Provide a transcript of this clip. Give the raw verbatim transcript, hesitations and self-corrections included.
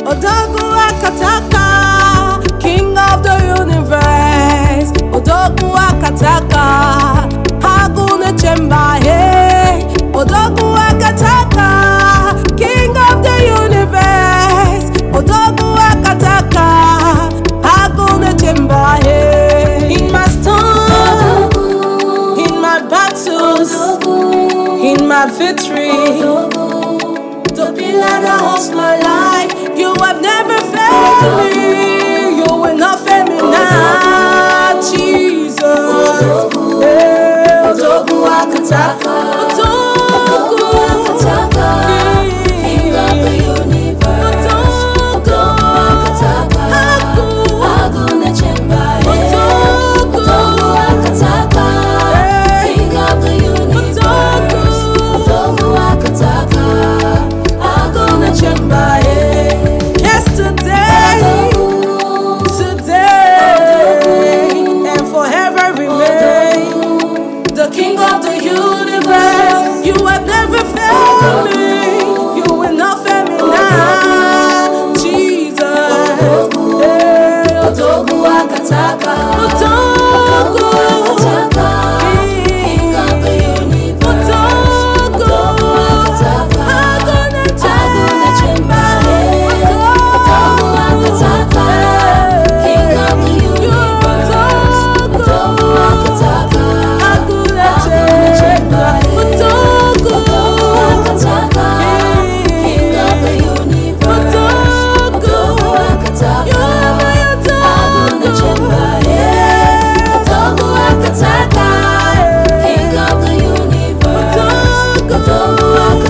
Odogu Akataka, King of the universe. Odogu Akataka, Haguna Chemba, hey. Odogu Akataka, King of the universe. Odogu Akataka, Haguna Chemba, hey. In my storm, in my battles, in my victory, the pillar that holds my life, you have never failed me. You will not fail me now, Jesus. Hey, Odogu Akataka, Odogu Akataka, King of the universe. Odogu Akataka, Haguna Chemba, Odogu Akataka, King of the universe. Odogu Akataka, Haguna Chemba. Yesterday, today, and forever remain the King of the universe. You have never failed me. You will not fail me now, Jesus. Hey, Odogu Akataka, Odogu Akataka, King of the universe. Odogu Akataka, Haguna Chemba. Odogu Akataka, King of the universe. Odogu Akataka, Haguna Chemba. Odogu Akataka, King of the universe. Odogu Akataka, Haguna Chemba. Odogu Akataka, King of the universe. Odogu Akataka.